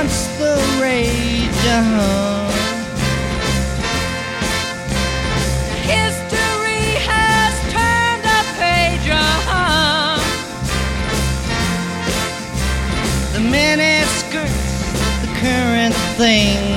once the rage, History has turned a page, The mini skirts, the current thing,